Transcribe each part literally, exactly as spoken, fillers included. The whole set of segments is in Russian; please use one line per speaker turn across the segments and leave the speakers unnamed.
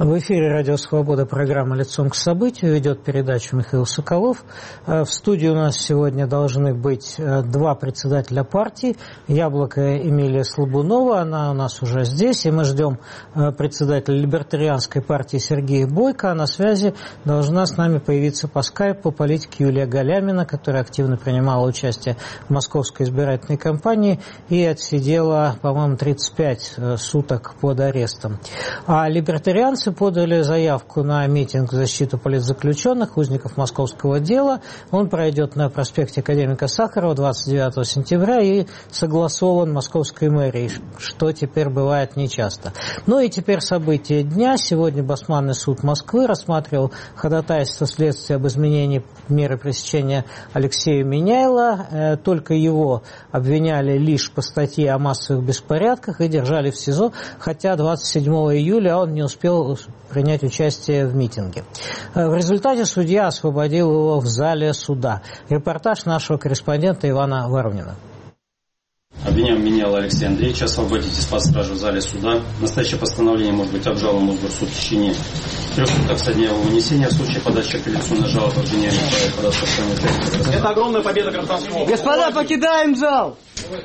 В эфире «Радио Свобода», программа «Лицом к событию», ведет передачу Михаил Соколов. В студии у нас сегодня должны быть два председателя партии. Яблоко Эмилия Слабунова, она у нас уже здесь, и мы ждем председателя либертарианской партии Сергея Бойко. А на связи должна с нами появиться по скайпу политика Юлия Галямина, которая активно принимала участие в московской избирательной кампании и отсидела, по-моему, тридцать пять суток под арестом. А либертарианцы подали заявку на митинг в защиту политзаключенных, узников московского дела. Он пройдет на проспекте Академика Сахарова двадцать девятого сентября и согласован московской мэрией, что теперь бывает нечасто. Ну и теперь события дня. Сегодня Басманный суд Москвы рассматривал ходатайство следствия об изменении меры пресечения Алексея Меняйла. Только его обвиняли лишь по статье о массовых беспорядках и держали в СИЗО, хотя двадцать седьмого июля он не успел принять участие в митинге. В результате судья освободил его в зале суда. Репортаж нашего корреспондента Ивана Воронина.
Обвиняем Меняйла Алексея Андреевича освободить из-под стражи в зале суда. Настоящее постановление может быть обжаловано в Мосгорсуд в течение трех суток со дня его вынесения. В случае подачи апелляционной жалобы обвиняемый вправе податься в своем участии.
Это огромная победа гражданского.
Господа, покидаем зал!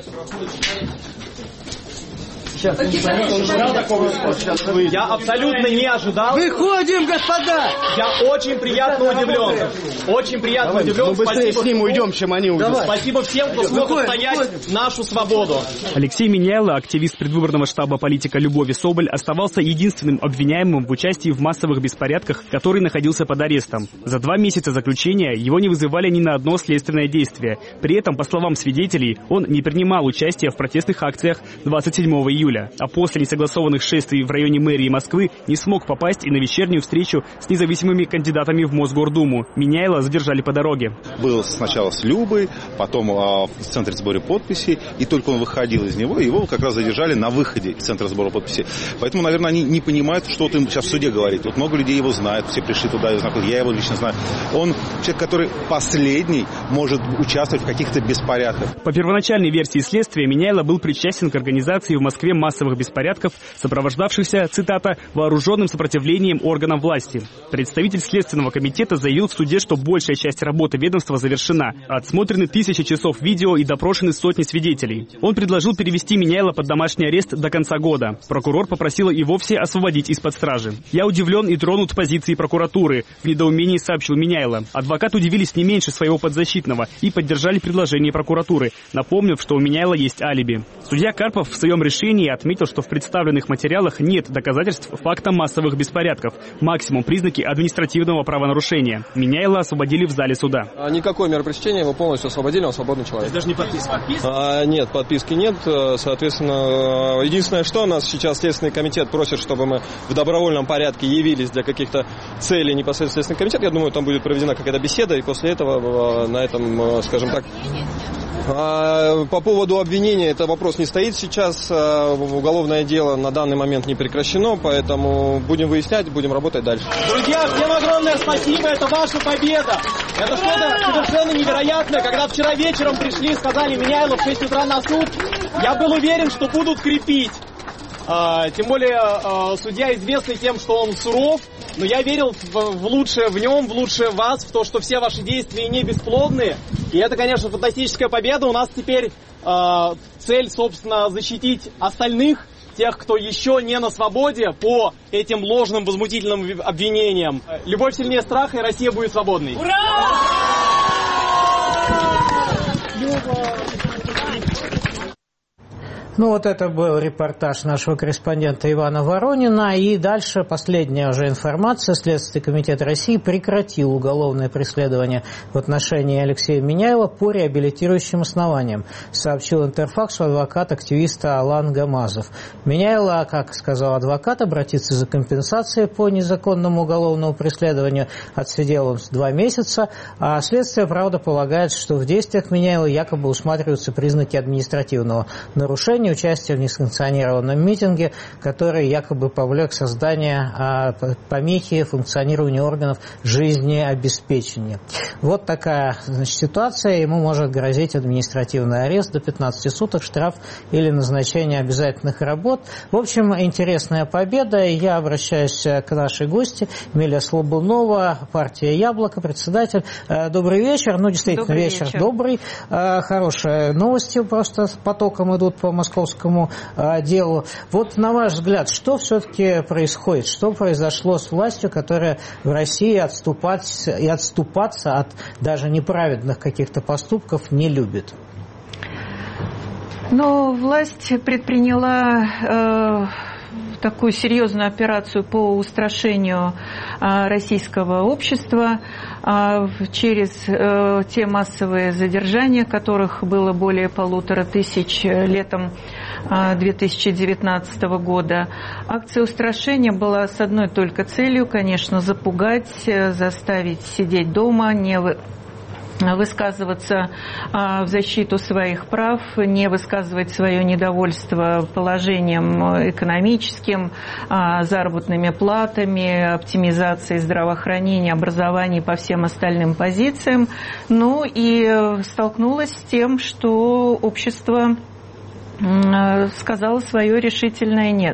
Сейчас. Я абсолютно не ожидал.
Выходим, господа!
Я очень приятно удивлен. Очень приятно Давай, удивлен.
Мы быстрее
Спасибо.
с ним уйдем, чем они уйдут.
Спасибо всем, кто смог отстоять нашу свободу.
Алексей Меняйла, активист предвыборного штаба политика Любови Соболь, оставался единственным обвиняемым в участии в массовых беспорядках, который находился под арестом. За два месяца заключения его не вызывали ни на одно следственное действие. При этом, по словам свидетелей, он не принимал участия в протестных акциях двадцать седьмого июля. А после несогласованных шествий в районе мэрии Москвы не смог попасть и на вечернюю встречу с независимыми кандидатами в Мосгордуму. Меняйла задержали по дороге.
Был сначала с Любой, потом а, в центре сбора подписей, и только он выходил из него, его как раз задержали на выходе из центра сбора подписей. Поэтому, наверное, они не понимают, что вот им сейчас в суде говорить. Вот много людей его знают, все пришли туда, его знают, я его лично знаю. Он человек, который последний может участвовать в каких-то беспорядках.
По первоначальной версии следствия, Меняйла был причастен к организации в Москве массовых беспорядков, сопровождавшихся, цитата, вооруженным сопротивлением органам власти. Представитель Следственного комитета заявил в суде, что большая часть работы ведомства завершена. Отсмотрены тысячи часов видео и допрошены сотни свидетелей. Он предложил перевести Меняйла под домашний арест до конца года. Прокурор попросил и вовсе освободить из-под стражи. «Я удивлен и тронут позицией прокуратуры», — в недоумении сообщил Меняйла. Адвокаты удивились не меньше своего подзащитного и поддержали предложение прокуратуры, напомнив, что у Меняйла есть алиби. Судья Карпов в своем решении отметил, что в представленных материалах нет доказательств факта массовых беспорядков. Максимум признаки административного правонарушения. Меняйла освободили в зале суда.
Никакой меры пресечения, его полностью освободили, он свободный человек.
Даже не подписка?
А, нет, подписки нет. Соответственно, единственное, что нас сейчас Следственный комитет просит, чтобы мы в добровольном порядке явились для каких-то целей непосредственно Следственный комитет. Я думаю, там будет проведена какая-то беседа, и после этого на этом, скажем так... По поводу обвинения, это вопрос не стоит сейчас. Уголовное дело на данный момент не прекращено, поэтому будем выяснять, будем работать дальше.
Друзья, всем огромное спасибо, это ваша победа. Это что-то совершенно невероятное. Когда вчера вечером пришли и сказали Меняйлу в шесть утра на суд, я был уверен, что будут крепить. А, тем более а, судья известный тем, что он суров, но я верил в, в лучшее в нем, в лучшее в вас, в то, что все ваши действия не бесплодные. И это, конечно, фантастическая победа. У нас теперь а, цель, собственно, защитить остальных, тех, кто еще не на свободе по этим ложным возмутительным обвинениям. Любовь сильнее страха, и Россия будет свободной. Ура!
Ну вот это был репортаж нашего корреспондента Ивана Воронина. И дальше последняя уже информация. Следственный комитет России прекратил уголовное преследование в отношении Алексея Меняйла по реабилитирующим основаниям, сообщил Интерфаксу адвокат активиста Алан Гамазов. Меняйла, как сказал адвокат, обратится за компенсацией по незаконному уголовному преследованию. Отсидел он два месяца. А следствие, правда, полагает, что в действиях Меняйла якобы усматриваются признаки административного нарушения. выступление, участие в несанкционированном митинге, который якобы повлек создание помехи функционированию органов жизнеобеспечения. Вот такая, значит, ситуация. Ему может грозить административный арест до пятнадцати суток, штраф или назначение обязательных работ. В общем, интересная победа. Я обращаюсь к нашей гости Эмилия Слабунова, партия «Яблоко», председатель. Добрый вечер. Ну, действительно, добрый вечер, вечер добрый. Хорошие новости просто с потоком идут по московскому делу. Вот, на ваш взгляд, что все-таки происходит? Что произошло с властью, которая в России отступать и отступаться от даже неправедных каких-то поступков не любит?
Но власть предприняла э, такую серьезную операцию по устрашению э, российского общества э, через э, те массовые задержания, которых было более полутора тысяч летом две тысячи девятнадцатого года. Акция устрашения была с одной только целью, конечно, запугать, заставить сидеть дома, не высказываться в защиту своих прав, не высказывать свое недовольство положением экономическим, заработными платами, оптимизацией здравоохранения, образования и по всем остальным позициям. Ну и столкнулась с тем, что общество сказала свое решительное «нет».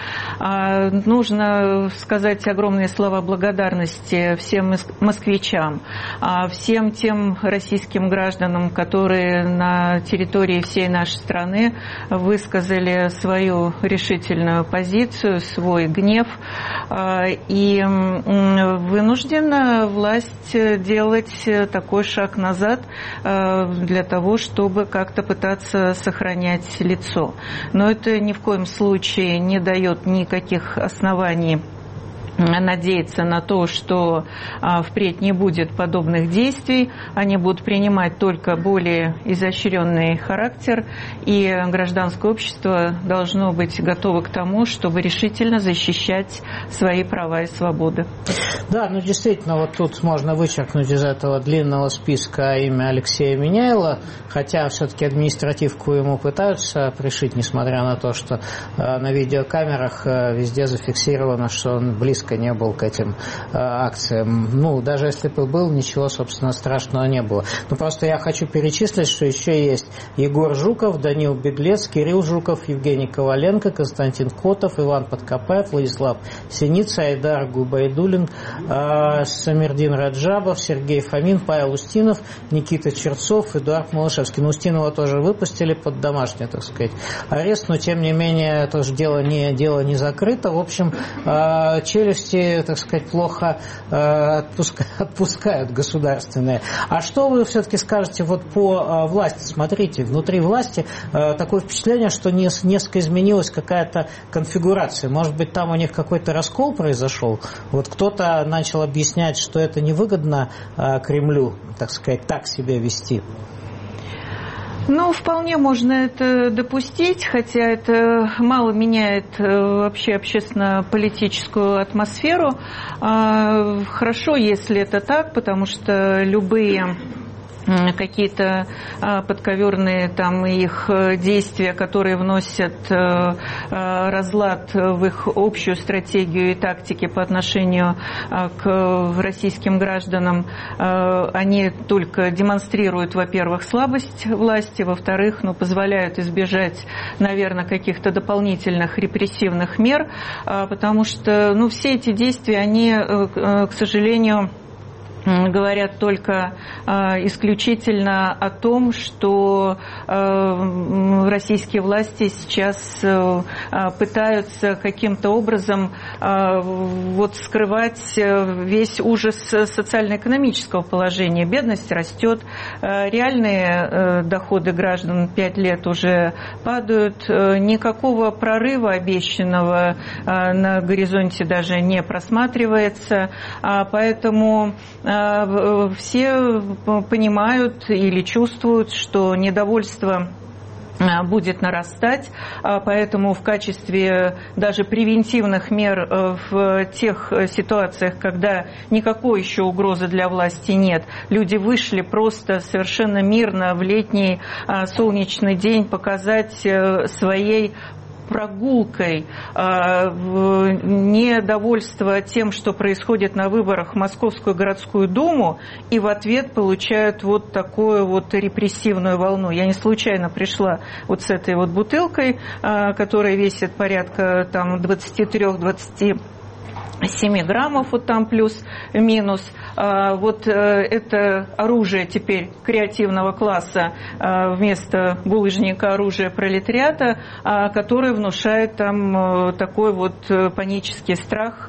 Нужно сказать огромные слова благодарности всем москвичам, всем тем российским гражданам, которые на территории всей нашей страны высказали свою решительную позицию, свой гнев. И вынуждена власть делать такой шаг назад для того, чтобы как-то пытаться сохранять лицо. Но это ни в коем случае не дает никаких оснований надеяться на то, что а, впредь не будет подобных действий, они будут принимать только более изощренный характер, и гражданское общество должно быть готово к тому, чтобы решительно защищать свои права и свободы.
Да, ну действительно, вот тут можно вычеркнуть из этого длинного списка имя Алексея Меняйла, хотя все-таки административку ему пытаются пришить, несмотря на то, что э, на видеокамерах э, везде зафиксировано, что он близко не был к этим э, акциям. Ну, даже если бы был, ничего, собственно, страшного не было. Но просто я хочу перечислить, что еще есть Егор Жуков, Данил Беглец, Кирилл Жуков, Евгений Коваленко, Константин Котов, Иван Подкопаев, Владислав Синица, Айдар Губайдуллин, э, Самирдин Раджабов, Сергей Фомин, Павел Устинов, Никита Черцов, Эдуард Малышевский. Ну, Устинова тоже выпустили под домашний, так сказать, арест, но, тем не менее, тоже дело не, дело не закрыто. В общем, э, челюсть так сказать, плохо э, отпускают, отпускают государственные. А что вы все-таки скажете вот по э, власти? Смотрите, внутри власти э, такое впечатление, что не, несколько изменилась какая-то конфигурация. Может быть, там у них какой-то раскол произошел? Вот кто-то начал объяснять, что это невыгодно э, Кремлю, так сказать, так себя вести.
Ну, вполне можно это допустить, хотя это мало меняет вообще общественно-политическую атмосферу. Хорошо, если это так, потому что любые какие-то подковерные там их действия, которые вносят разлад в их общую стратегию и тактики по отношению к российским гражданам, они только демонстрируют, во-первых, слабость власти, во-вторых, ну, позволяют избежать, наверное, каких-то дополнительных репрессивных мер, потому что, ну, все эти действия, они, к сожалению, говорят только э, исключительно о том, что э, российские власти сейчас э, пытаются каким-то образом э, вот скрывать весь ужас социально-экономического положения. Бедность растет, э, реальные э, доходы граждан пять лет уже падают, э, никакого прорыва обещанного э, на горизонте даже не просматривается, а поэтому все понимают или чувствуют, что недовольство будет нарастать, поэтому в качестве даже превентивных мер в тех ситуациях, когда никакой еще угрозы для власти нет, люди вышли просто совершенно мирно в летний солнечный день показать своей прогулкой, недовольство тем, что происходит на выборах в Московскую городскую думу, и в ответ получают вот такую вот репрессивную волну. Я не случайно пришла вот с этой вот бутылкой, которая весит порядка там двадцать три - двадцать семь граммов, вот там плюс-минус. Вот это оружие теперь креативного класса вместо булыжника оружие пролетариата, которое внушает там такой вот панический страх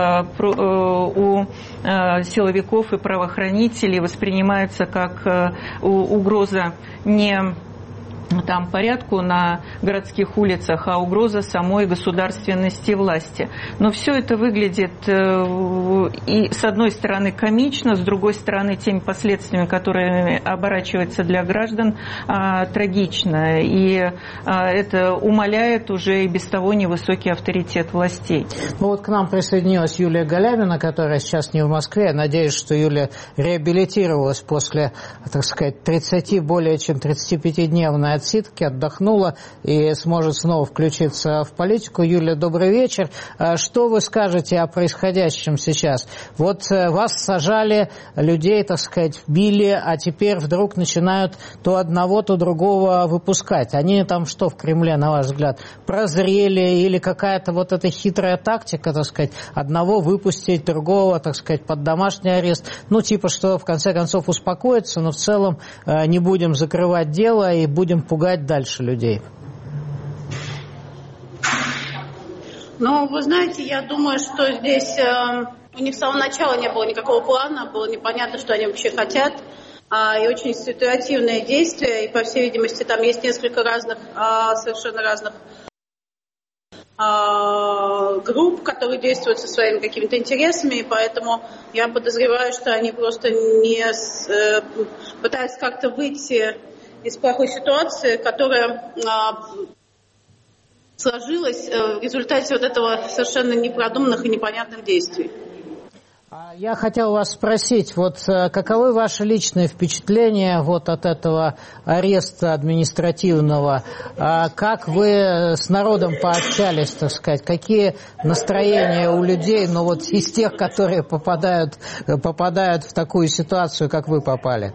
у силовиков и правоохранителей, воспринимается как угроза не там порядку на городских улицах, а угроза самой государственности и власти. Но все это выглядит и с одной стороны комично, с другой стороны теми последствиями, которые оборачиваются для граждан, трагично. И это умаляет уже и без того невысокий авторитет властей.
Ну вот к нам присоединилась Юлия Галямина, которая сейчас не в Москве. Я надеюсь, что Юлия реабилитировалась после, так сказать, тридцати, более чем тридцатипятидневной отсидки, отдохнула и сможет снова включиться в политику. Юлия, добрый вечер. Что вы скажете о происходящем сейчас? Вот вас сажали, людей, так сказать, били, а теперь вдруг начинают то одного, то другого выпускать. Они там что в Кремле, на ваш взгляд, прозрели или какая-то вот эта хитрая тактика, так сказать, одного выпустить, другого, так сказать, под домашний арест? Ну, типа, что в конце концов успокоиться, но в целом не будем закрывать дело и будем пугать дальше людей.
Ну, вы знаете, я думаю, что здесь э, у них с самого начала не было никакого плана, было непонятно, что они вообще хотят, э, и очень ситуативные действия, и, по всей видимости, там есть несколько разных, э, совершенно разных э, групп, которые действуют со своими какими-то интересами, и поэтому я подозреваю, что они просто не э, пытаются как-то выйти из плохой ситуации, которая а, сложилась а, в результате вот этого совершенно непродуманных и непонятных действий.
Я хотел вас спросить, вот каковы ваши личные впечатления вот от этого ареста административного? Как вы с народом пообщались, так сказать? Какие настроения у людей, ну вот из тех, которые попадают, попадают в такую ситуацию, как вы попали?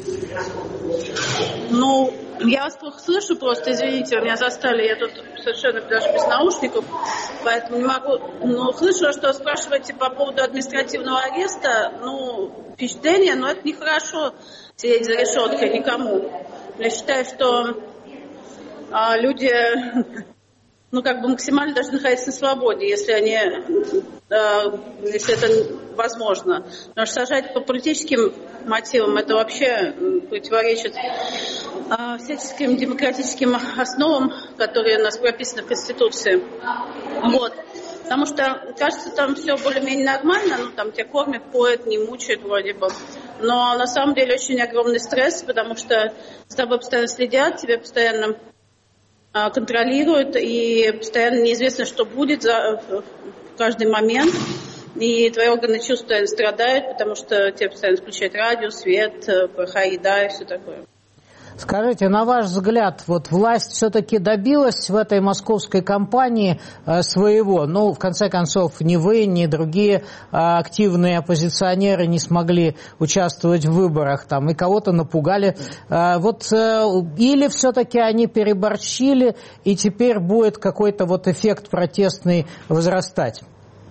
Ну, я вас плохо слышу, просто извините, вы меня застали, я тут совершенно даже без наушников, поэтому не могу. Ну, слышала, что спрашиваете по поводу административного ареста, ну, впечатление, но это нехорошо сидеть за решеткой никому. Я считаю, что а, люди, ну, как бы максимально должны находиться на свободе, если они, а, если это возможно. Потому что сажать по политическим мотивам это вообще противоречит а, всяческим демократическим основам, которые у нас прописаны в Конституции. Вот. Потому что, кажется, там все более-менее нормально, ну, там тебя кормят, поят, не мучают вроде бы. Но на самом деле очень огромный стресс, потому что с тобой постоянно следят, тебя постоянно а, контролируют, и постоянно неизвестно, что будет за, в каждый момент. И твои органы чувств страдают, потому что тебе постоянно включают радио, свет, плохая еда и все такое.
Скажите, на ваш взгляд, вот власть все-таки добилась в этой московской кампании своего? Ну, в конце концов, ни вы, ни другие активные оппозиционеры не смогли участвовать в выборах, там, и кого-то напугали. Вот, или все-таки они переборщили, и теперь будет какой-то вот эффект протестный возрастать?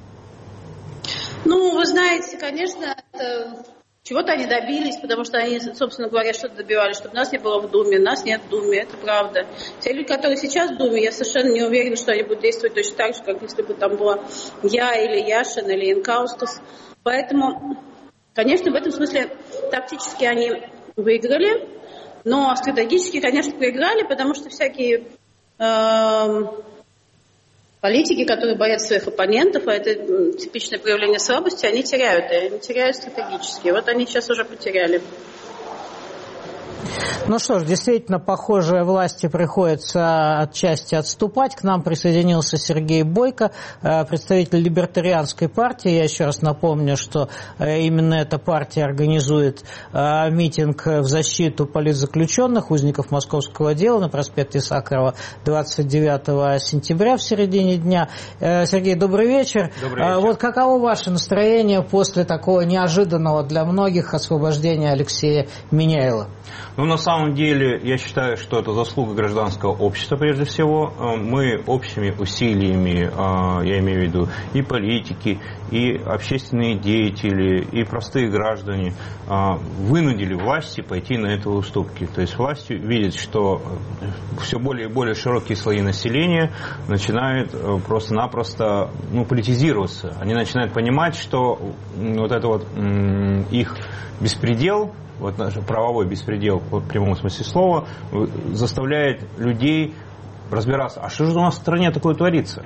Ну, вы знаете, конечно, это... чего-то они добились, потому что они, собственно говоря, что-то добивались, чтобы нас не было в Думе, нас нет в Думе, это правда. Те люди, которые сейчас в Думе, я совершенно не уверена, что они будут действовать точно так же, как если бы там была я или Яшин или Инкаускас. Поэтому, конечно, в этом смысле тактически они выиграли, но стратегически, конечно, проиграли, потому что всякие... Э- Политики, которые боятся своих оппонентов, а это типичное проявление слабости, они теряют, и они теряют стратегически. Вот они сейчас уже потеряли.
Ну что ж, действительно, похоже, власти приходится отчасти отступать. К нам присоединился Сергей Бойко, представитель либертарианской партии. Я еще раз напомню, что именно эта партия организует митинг в защиту политзаключенных, узников московского дела на проспекте Сахарова двадцать девятого сентября в середине дня. Сергей, добрый вечер.
Добрый вечер.
Вот каково ваше настроение после такого неожиданного для многих освобождения Алексея Меняйло?
Ну, на самом деле, я считаю, что это заслуга гражданского общества, прежде всего. Мы общими усилиями, я имею в виду и политики, и общественные деятели, и простые граждане, вынудили власти пойти на это уступки. То есть власти видят, что все более и более широкие слои населения начинают просто-напросто ну, политизироваться. Они начинают понимать, что вот это вот их беспредел, вот наш правовой беспредел в прямом смысле слова, заставляет людей разбираться, а что же у нас в стране такое творится?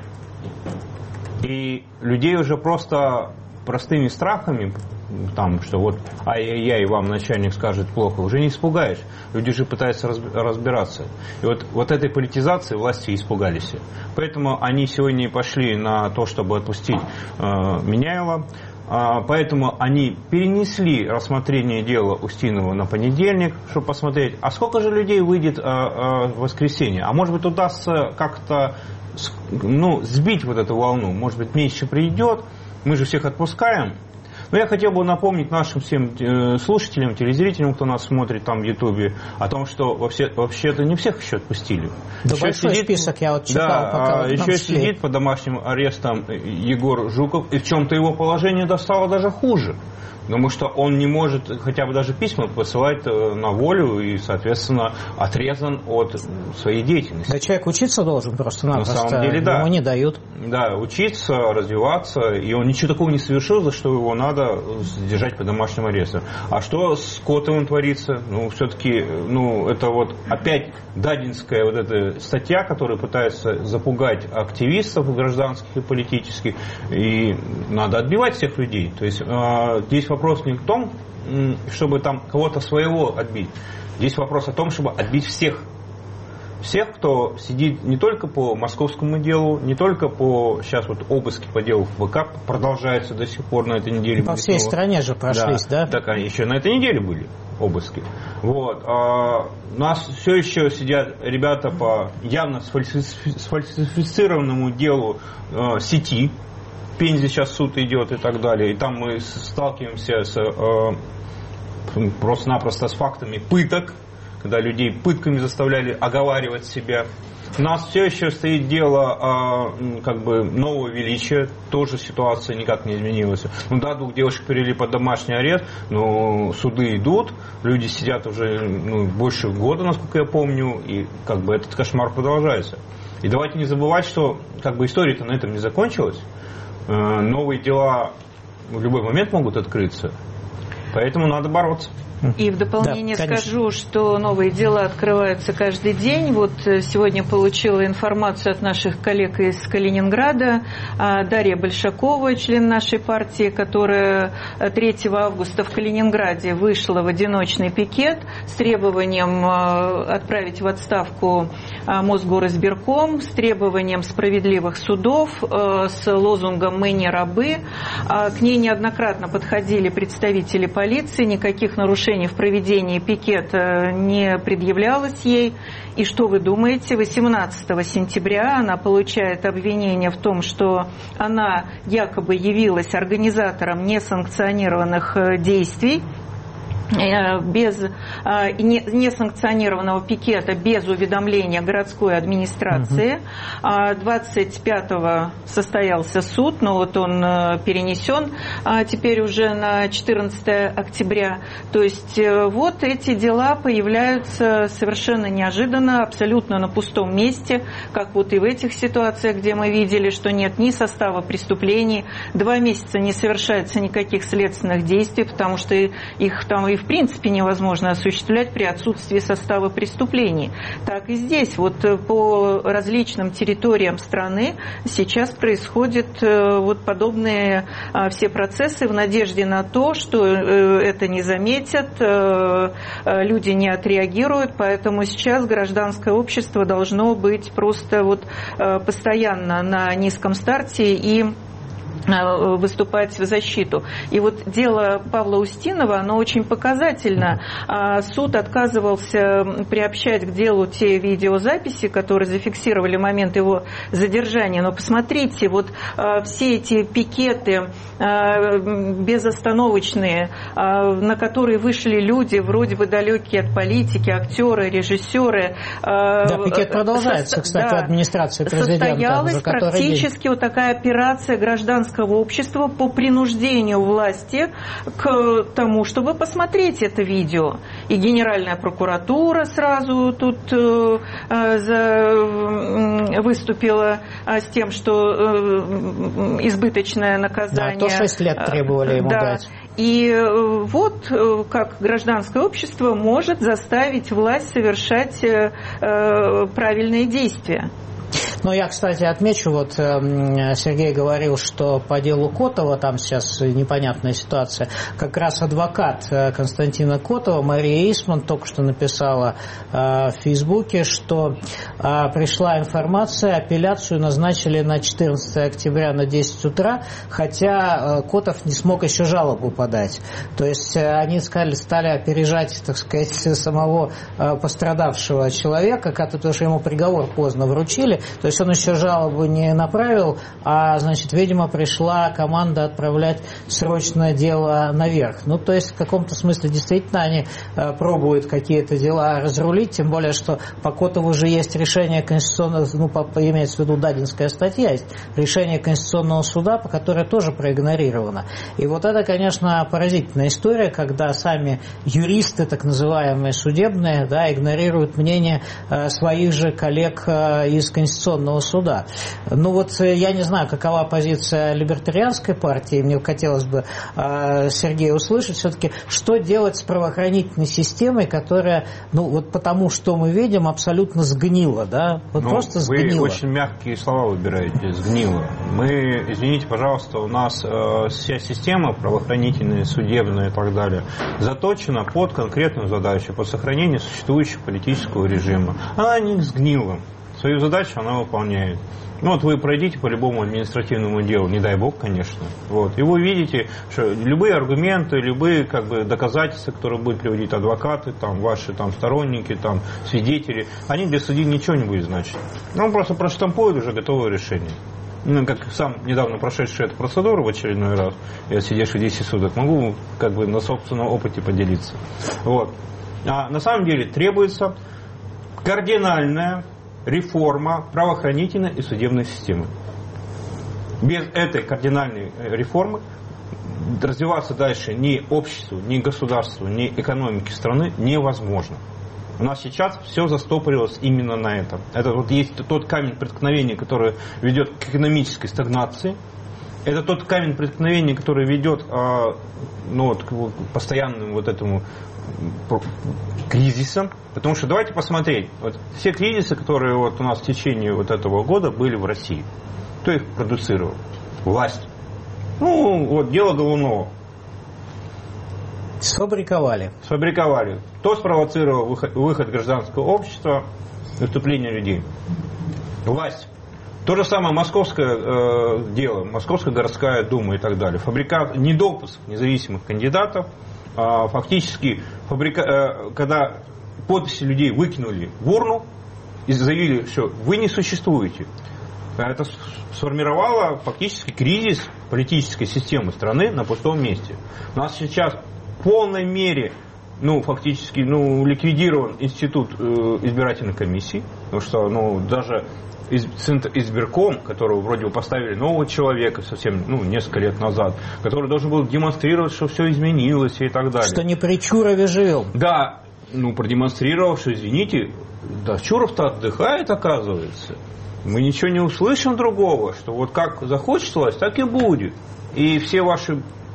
И людей уже просто простыми страхами, там, что вот ай-яй-яй, вам начальник скажет плохо, уже не испугаешь. Люди же пытаются разбираться. И вот, вот этой политизации власти испугались. Поэтому они сегодня пошли на то, чтобы отпустить э, Меняйло. Поэтому они перенесли рассмотрение дела Устинова на понедельник, чтобы посмотреть, а сколько же людей выйдет в воскресенье. А может быть, удастся как-то ну, сбить вот эту волну. Может быть, меньше придет. Мы же всех отпускаем. Но я хотел бы напомнить нашим всем слушателям, телезрителям, кто нас смотрит там в Ютубе, о том, что вообще, вообще-то не всех еще отпустили.
Да, еще большой сидит, список я вот читал.
Да,
пока
а еще шли. Сидит под домашним арестом Егор Жуков, и в чем-то его положение достало даже хуже. Потому что он не может хотя бы даже письма посылать на волю и, соответственно, отрезан от своей деятельности.
Да человек учиться должен просто-напросто.
На самом деле, да.
Ему не дают.
Да, учиться, развиваться. И он ничего такого не совершил, за что его надо держать под домашним арестом. А что с Котовым творится? Ну, все-таки, ну, это вот опять дадинская вот эта статья, которая пытается запугать активистов гражданских и политических. И надо отбивать всех людей. То есть здесь вопрос не в том, чтобы там кого-то своего отбить. Здесь вопрос о том, чтобы отбить всех. Всех, кто сидит не только по московскому делу, не только по... Сейчас вот обыски по делу в ВК продолжаются до сих пор на этой неделе.
По всей стране же прошлись, да?
Да, так еще на этой неделе были обыски. Вот. А у нас все еще сидят ребята по явно сфальсифицированному делу э, сети. В Пензе сейчас суд идет и так далее. И там мы сталкиваемся с, э, просто-напросто с фактами пыток, когда людей пытками заставляли оговаривать себя. У нас все еще стоит дело э, как бы нового величия. Тоже ситуация никак не изменилась. Ну да, двух девушек перевели под домашний арест, но суды идут, люди сидят уже ну, больше года, насколько я помню, и как бы этот кошмар продолжается. И давайте не забывать, что как бы история-то на этом не закончилась. Э, новые дела в любой момент могут открыться. Поэтому надо бороться.
И в дополнение
да,
скажу, что новые дела открываются каждый день. Вот сегодня получила информацию от наших коллег из Калининграда. Дарья Большакова, член нашей партии, которая третьего августа в Калининграде вышла в одиночный пикет с требованием отправить в отставку Мосгоризбирком, с требованием справедливых судов, с лозунгом «Мы не рабы». К ней неоднократно подходили представители полиции, никаких нарушений в проведении пикета не предъявлялось ей. И что вы думаете? восемнадцатого сентября она получает обвинение в том, что она якобы явилась организатором несанкционированных действий, без несанкционированного пикета, без уведомления городской администрации. двадцать пятого состоялся суд, но вот он перенесен теперь уже на четырнадцатое октября. То есть вот эти дела появляются совершенно неожиданно, абсолютно на пустом месте, как вот и в этих ситуациях, где мы видели, что нет ни состава преступлений, два месяца не совершается никаких следственных действий, потому что их там и в в принципе невозможно осуществлять при отсутствии состава преступлений. Так и здесь. Вот по различным территориям страны сейчас происходят вот подобные все процессы в надежде на то, что это не заметят, люди не отреагируют, поэтому сейчас гражданское общество должно быть просто вот постоянно на низком старте и выступать в защиту. И вот дело Павла Устинова, оно очень показательно. Суд отказывался приобщать к делу те видеозаписи, которые зафиксировали момент его задержания. Но посмотрите, вот все эти пикеты безостановочные, на которые вышли люди, вроде бы далекие от политики, актеры, режиссеры.
Да, пикет продолжается, кстати, да, администрация президента.
Состоялась практически вот такая операция гражданского общества по принуждению власти к тому, чтобы посмотреть это видео. И Генеральная прокуратура сразу тут э, за, выступила с тем, что э, избыточное наказание.
Да, то шесть лет требовали ему
да.
дать.
И вот как гражданское общество может заставить власть совершать э, правильные действия.
Ну, я, кстати, отмечу, вот Сергей говорил, что по делу Котова, там сейчас непонятная ситуация, как раз адвокат Константина Котова, Мария Исман, только что написала в Фейсбуке, что пришла информация, апелляцию назначили на четырнадцатое октября на десять утра, хотя Котов не смог еще жалобу подать. То есть они сказали, стали опережать, так сказать, самого пострадавшего человека, потому что ему приговор поздно вручили. То есть он еще жалобу не направил, а, значит, видимо, пришла команда отправлять срочное дело наверх. Ну, то есть, в каком-то смысле, действительно, они э, пробуют какие-то дела разрулить, тем более, что по Котову уже есть решение Конституционного, ну, по, по, имеется в виду Дадинская статья, есть решение Конституционного суда, по которой тоже проигнорировано. И вот это, конечно, поразительная история, когда сами юристы, так называемые судебные, да, игнорируют мнение э, своих же коллег э, из Конституционного суда. Ну вот я не знаю, какова позиция либертарианской партии, мне хотелось бы э, Сергея услышать все-таки, что делать с правоохранительной системой, которая, ну вот потому что мы видим, абсолютно сгнила, да, вот
ну,
просто сгнила.
Вы очень мягкие слова выбираете, сгнила. Мы, извините, пожалуйста, у нас э, вся система правоохранительная, судебная и так далее заточена под конкретную задачу, под сохранение существующего политического режима. Она не сгнила. Свою задачу она выполняет. Ну вот вы пройдите по любому административному делу, не дай бог, конечно. Вот, и вы увидите, что любые аргументы, любые как бы доказательства, которые будут приводить адвокаты, там, ваши там, сторонники, там, свидетели, они для судьи ничего не будет значить. Ну, он просто проштампует уже готовое решение. Ну, как сам недавно прошедший эту процедуру в очередной раз, я сидевший десять суток, могу как бы на собственном опыте поделиться. Вот. А на самом деле требуется кардинальная реформа правоохранительной и судебной системы. Без этой кардинальной реформы развиваться дальше ни обществу, ни государству, ни экономике страны невозможно. У нас сейчас все застопорилось именно на этом. Это вот есть тот камень преткновения, который ведет к экономической стагнации. Это тот камень преткновения, который ведет ну, вот, к постоянному вот этому кризисам. Потому что давайте посмотреть, вот все кризисы, которые вот у нас в течение вот этого года были в России, кто их продуцировал? Власть. Ну, вот дело Голунова.
Сфабриковали.
Сфабриковали. Кто спровоцировал выход, выход гражданского общества, выступление людей? Власть. То же самое московское э, дело, Московская городская дума и так далее. Фабрикат, недопуск независимых кандидатов. Э, фактически, фабрика, э, когда подписи людей выкинули в урну и заявили, что вы не существуете. Это сформировало фактически кризис политической системы страны на пустом месте. У нас сейчас в полной мере ну, фактически ну, ликвидирован институт э, избирательной комиссии, потому что ну, даже Центр избирком, которого вроде бы поставили нового человека совсем ну, несколько лет назад, который должен был демонстрировать, что все изменилось и так далее.
Что не при Чурове живем.
Да, ну продемонстрировав, что, извините, да, Чуров-то отдыхает, оказывается. Мы ничего не услышим другого, что вот как захочет власть, так и будет. И все ваши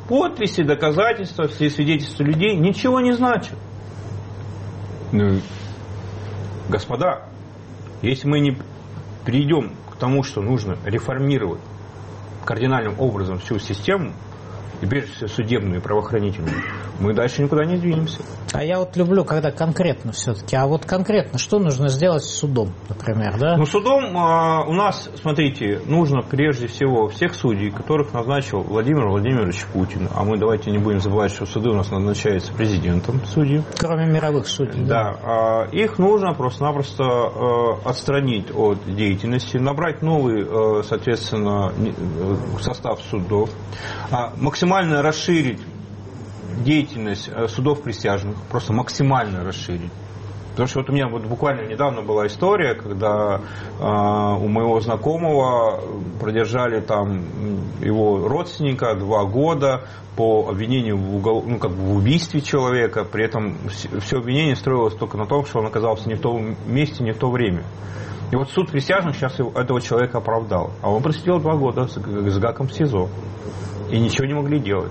подписи, доказательства, все свидетельства людей ничего не значат. Ну, господа, если мы не перейдем к тому, что нужно реформировать кардинальным образом всю систему, и прежде всего судебную и правоохранительную, мы дальше никуда не двинемся.
А я вот люблю, когда конкретно все-таки. А вот конкретно, что нужно сделать с судом, например, да?
Ну, судом а, у нас, смотрите, нужно прежде всего всех судей, которых назначил Владимир Владимирович Путин. А мы давайте не будем забывать, что суды у нас назначаются президентом судей.
Кроме мировых судей.
Да. да. А, их нужно просто-напросто а, отстранить от деятельности, набрать новый, а, соответственно, состав судов, а, максимально расширить деятельность судов присяжных, просто максимально расширить. Потому что вот у меня вот буквально недавно была история, когда э, у моего знакомого продержали там его родственника два года по обвинению в, угол... ну, как бы в убийстве человека, при этом все обвинение строилось только на том, что он оказался не в том месте, не в то время. И вот суд присяжных сейчас этого человека оправдал. А он просидел два года с, с гаком в СИЗО. И ничего не могли делать.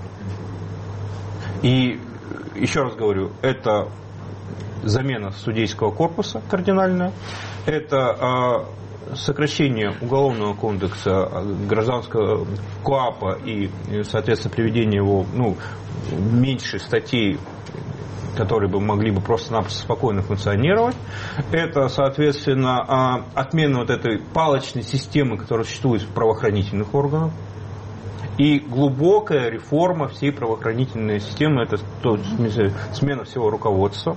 И еще раз говорю, это замена судейского корпуса кардинальная, это э, сокращение уголовного кодекса, гражданского КоАПа и, соответственно, приведение его, ну, меньше статей, которые бы могли бы просто-напросто спокойно функционировать. Это, соответственно, э, отмена вот этой палочной системы, которая существует в правоохранительных органах. И глубокая реформа всей правоохранительной системы, это то, в смысле, смена всего руководства,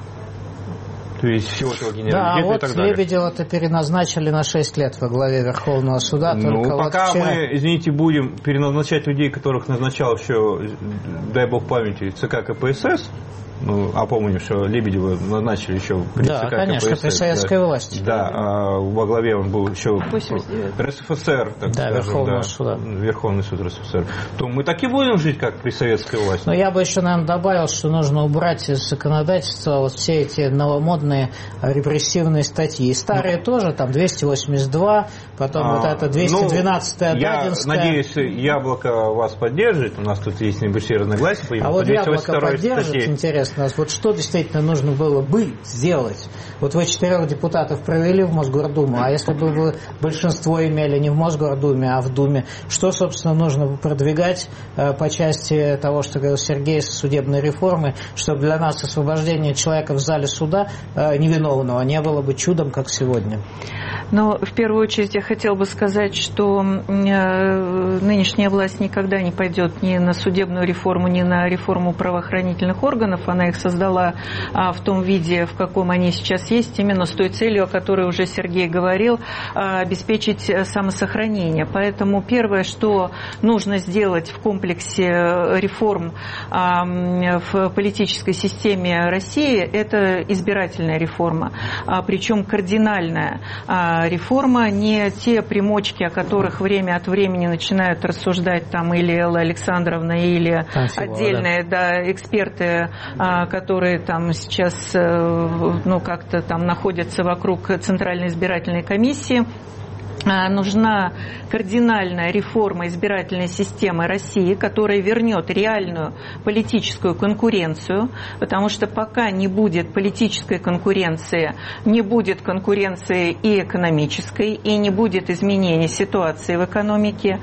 то есть всего этого генералитета,
да, вот
и так далее.
Лебедева-то переназначили на шесть лет во главе Верховного суда.
Ну,
только
пока
вот вчера...
мы, извините, будем переназначать людей, которых назначал еще, дай бог памяти, ЦК КПСС, ну, а помню, что Лебедева назначили еще при
да,
ЦК
конечно,
КПСС.
при советской
да,
власти.
Да, а во главе он был еще РСФСР, так
да,
скажем,
Верховного
да,
суда.
Верховный суд РСФСР. То мы так и будем жить, как при советской власти.
Но я бы еще, наверное, добавил, что нужно убрать из законодательства вот все эти новомодные репрессивные статьи. И старые ну, тоже, там двести восемьдесят два, потом а, вот это двести двенадцатая
ну,
Дадинская.
Я надеюсь, Яблоко вас поддержит. У нас тут есть небольшие разногласия. По
а вот Яблоко поддержит,
статье.
Интересно, вот что действительно нужно было бы сделать? Вот вы четырех депутатов провели в Мосгордуму, а если бы вы большинство имели не в Мосгордуме, а в Думе, что, собственно, нужно продвигать э, по части того, что говорил Сергей, судебной реформы, чтобы для нас освобождение человека в зале суда э, невиновного не было бы чудом, как сегодня?
Но в первую очередь я хотела бы сказать, что нынешняя власть никогда не пойдет ни на судебную реформу, ни на реформу правоохранительных органов. Она их создала в том виде, в каком они сейчас есть, именно с той целью, о которой уже Сергей говорил, обеспечить самосохранение. Поэтому первое, что нужно сделать в комплексе реформ в политической системе России, это избирательная реформа, причем кардинальная реформа, не те примочки, о которых время от времени начинают рассуждать там или Элла Александровна, или всего, отдельные да. Да, эксперты, которые там сейчас ну, как-то там находятся вокруг Центральной избирательной комиссии. Нужна кардинальная реформа избирательной системы России, которая вернет реальную политическую конкуренцию, потому что пока не будет политической конкуренции, не будет конкуренции и экономической, и не будет изменения ситуации в экономике.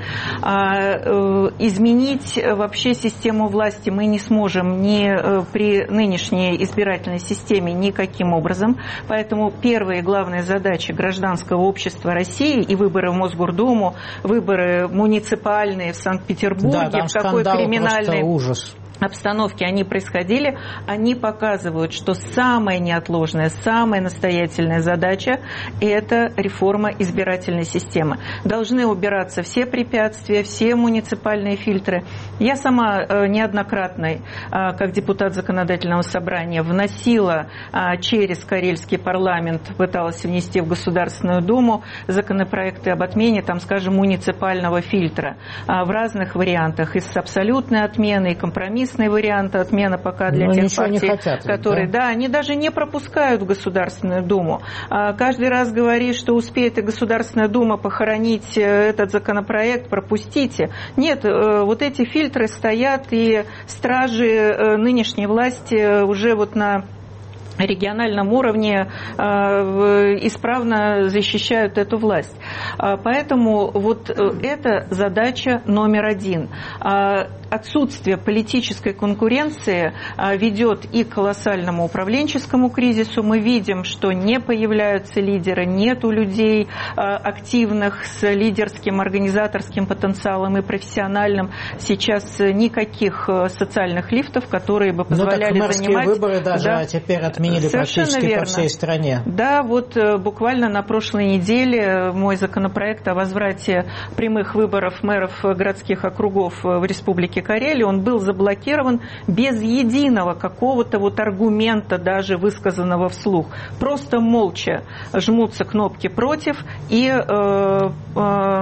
Изменить вообще систему власти мы не сможем ни при нынешней избирательной системе никаким образом. Поэтому первая и главная задача гражданского общества России и выборы в Мосгордуму, выборы муниципальные в Санкт-Петербурге,
да,
в какой криминальной
ужас.
обстановке они происходили, они показывают, что самая неотложная, самая настоятельная задача – это реформа избирательной системы. Должны убираться все препятствия, все муниципальные фильтры. Я сама неоднократно, как депутат Законодательного собрания, вносила через Карельский парламент, пыталась внести в Государственную Думу законопроекты об отмене, там, скажем, муниципального фильтра в разных вариантах, и с абсолютной отменой, и компромиссной компромиссный вариант, отмена пока для
Но
тех партий,
хотят,
которые, да? да, они даже не пропускают в Государственную Думу. Каждый раз говорит, что успеет и Государственная Дума похоронить этот законопроект, пропустите. Нет, вот эти фильтры стоят, и стражи нынешней власти уже вот на региональном уровне э, исправно защищают эту власть. А, поэтому вот это задача номер один. А, отсутствие политической конкуренции а, ведет и к колоссальному управленческому кризису. Мы видим, что не появляются лидеры, нету людей а, активных с лидерским, организаторским потенциалом и профессиональным. Сейчас никаких социальных лифтов, которые бы позволяли
ну, так
занимать...
выборы даже
да,
теперь отменили
совершенно
практически
верно.
По всей стране.
Да, вот буквально на прошлой неделе мой законопроект о возврате прямых выборов мэров городских округов в Республике Карелия, он был заблокирован без единого какого-то вот аргумента, даже высказанного вслух. Просто молча жмутся кнопки «против» и э, э,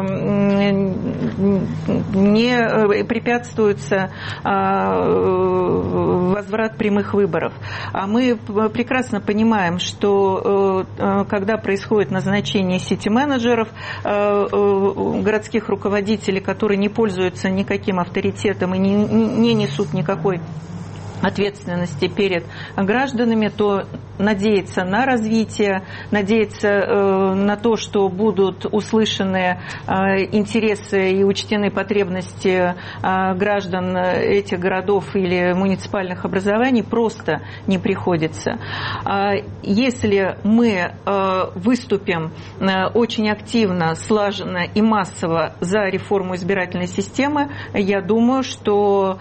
не препятствуется э, возврат прямых выборов. А мы прекрасно понимаем, что э, когда происходит назначение сити-менеджеров, э, э, городских руководителей, которые не пользуются никаким авторитетом и не, не несут никакой ответственности перед гражданами, то надеяться на развитие, надеяться э, на то, что будут услышаны э, интересы и учтены потребности э, граждан этих городов или муниципальных образований, просто не приходится. А если мы э, выступим э, очень активно, слаженно и массово за реформу избирательной системы, я думаю, что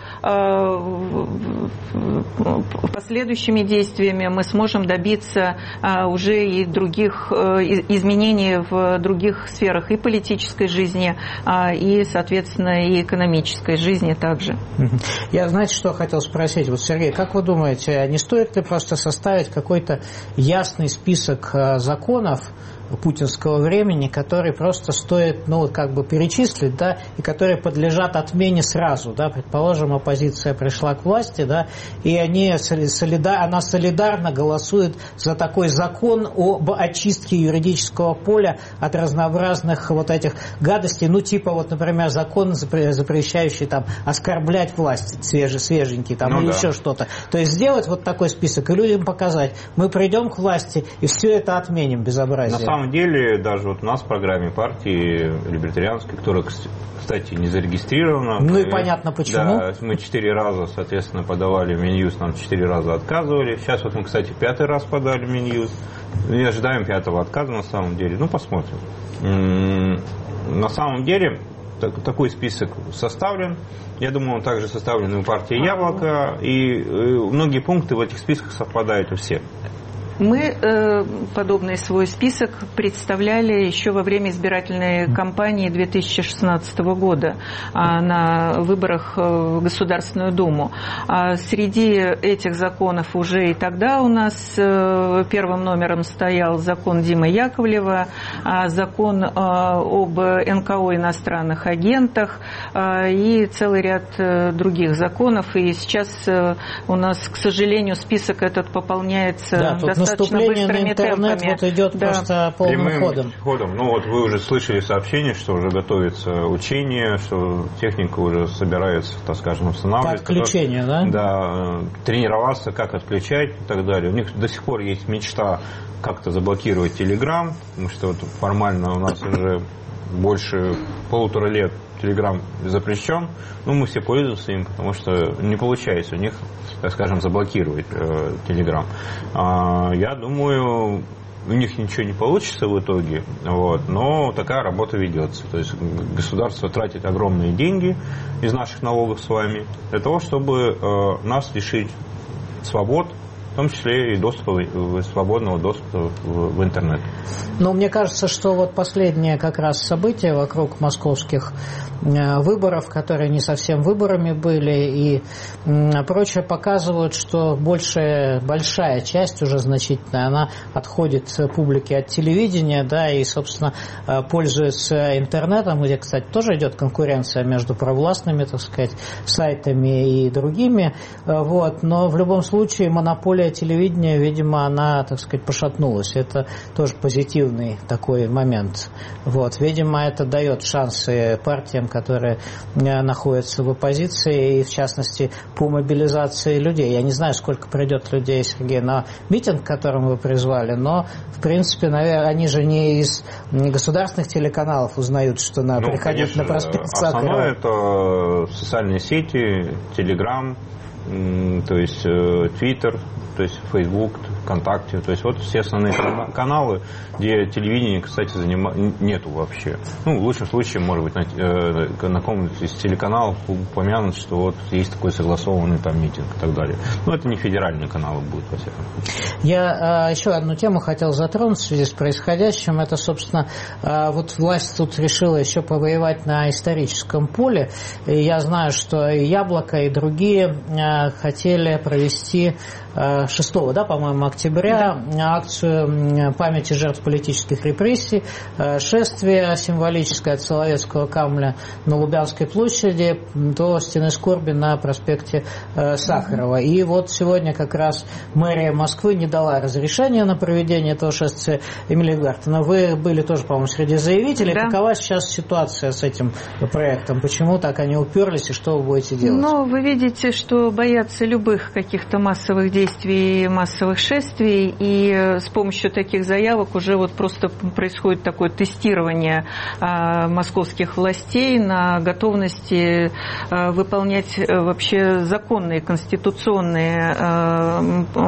э, последующими действиями мы сможем добиться а, уже и других а, изменений в других сферах и политической жизни, а, и, соответственно, и экономической жизни также.
Я, знаете, что хотел спросить? Вот, Сергей, как вы думаете, не стоит ли просто составить какой-то ясный список а, законов путинского времени, которые просто стоит, ну, как бы перечислить, да, и которые подлежат отмене сразу, да, предположим, оппозиция пришла к власти, да, и они солидар, она солидарно голосует за такой закон об очистке юридического поля от разнообразных вот этих гадостей, ну, типа, вот, например, закон, запрещающий там оскорблять власть, свежий, свеженький, там, ну, или да. еще что-то. То есть сделать вот такой список и людям показать, мы придем к власти и все это отменим, безобразие.
На самом деле, даже вот у нас в программе партии либертарианской, которая, кстати, не зарегистрирована.
Ну и понятно почему.
Да, мы четыре раза, соответственно, подавали в Минюст, нам четыре раза отказывали. Сейчас вот мы, кстати, пятый раз подали в Минюст. Не ожидаем пятого отказа на самом деле. Ну, посмотрим. На самом деле, такой список составлен. Я думаю, он также составлен и у партии «Яблоко». И многие пункты в этих списках совпадают у всех.
Мы э, подобный свой список представляли еще во время избирательной кампании две тысячи шестнадцатого года а, на выборах в Государственную Думу. А среди этих законов уже и тогда у нас э, первым номером стоял закон Димы Яковлева, а, закон а, об эн ка о иностранных агентах а, и целый ряд а, других законов. И сейчас а, у нас, к сожалению, список этот пополняется да, достаточно
наступление на интернет
темпами.
Вот идет да. просто полным
Прямым
ходом.
ходом. Ну вот вы уже слышали сообщение, что уже готовится учение, что техника уже собирается, так скажем, устанавливать.
Отключение, да?
Да, тренироваться, как отключать и так далее. У них до сих пор есть мечта как-то заблокировать Telegram, потому что вот формально у нас уже больше полутора лет Telegram запрещен, но мы все пользуемся им, потому что не получается у них, так скажем, заблокировать э, Telegram. А, я думаю, у них ничего не получится в итоге, вот, но такая работа ведется. То есть государство тратит огромные деньги из наших налогов с вами для того, чтобы э, нас лишить свобод, в том числе и доступа, свободного доступа в, в интернет.
Но мне кажется, что вот последнее как раз событие вокруг московских выборов, которые не совсем выборами были и прочее, показывают, что большая, большая часть уже значительная, она отходит публике от телевидения, да, и, собственно, пользуется интернетом, где, кстати, тоже идет конкуренция между провластными, так сказать, сайтами и другими, вот, но в любом случае монополия телевидения, видимо, она, так сказать, пошатнулась. Это тоже позитивный такой момент. Вот, видимо, это дает шансы партиям, которые находятся в оппозиции, и в частности по мобилизации людей. Я не знаю, сколько придет людей, Сергей, на митинг, к которому вы призвали, но в принципе, наверное, они же не из государственных телеканалов узнают, что надо ну, приходить конечно, на проспект Сахарова.
Основное это социальные сети, Телеграм, то есть Твиттер, то есть Фейсбук, ВКонтакте, то есть вот все основные каналы, где телевидение, кстати, занима... нету вообще. Ну, в лучшем случае, может быть, на, э, на каком-нибудь из телеканалов упомянут, что вот есть такой согласованный там митинг и так далее. Но это не федеральные каналы будут, во всяком случае.
Я э, еще одну тему хотел затронуть в связи с происходящим. Это, собственно, э, вот власть тут решила еще повоевать на историческом поле. И я знаю, что и Яблоко, и другие э, хотели провести шестого, да, по-моему, октября да. акцию памяти жертв политических репрессий, шествие символическое от Соловецкого камня на Лубянской площади до Стены скорби на проспекте Сахарова. Mm-hmm. И вот сегодня как раз мэрия Москвы не дала разрешения на проведение этого шествия. Эмилия Эдуардовна, вы были тоже, по-моему, среди заявителей. Да. Какова сейчас ситуация с этим проектом? Почему так они уперлись и что вы будете делать?
Ну, вы видите, что боятся любых каких-то массовых действий. действий, массовых шествий, и с помощью таких заявок уже вот просто происходит такое тестирование а, московских властей на готовности а, выполнять а, вообще законные, конституционные а,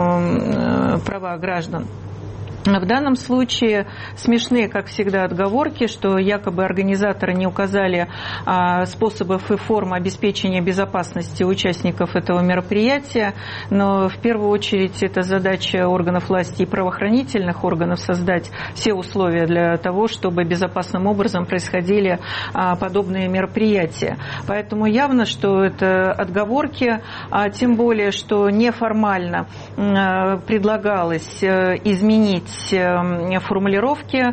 а, права граждан. В данном случае смешные, как всегда, отговорки, что якобы организаторы не указали а, способов и форм обеспечения безопасности участников этого мероприятия, но в первую очередь это задача органов власти и правоохранительных органов создать все условия для того, чтобы безопасным образом происходили а, подобные мероприятия. Поэтому явно, что это отговорки, а тем более, что неформально а, предлагалось а, изменить формулировки,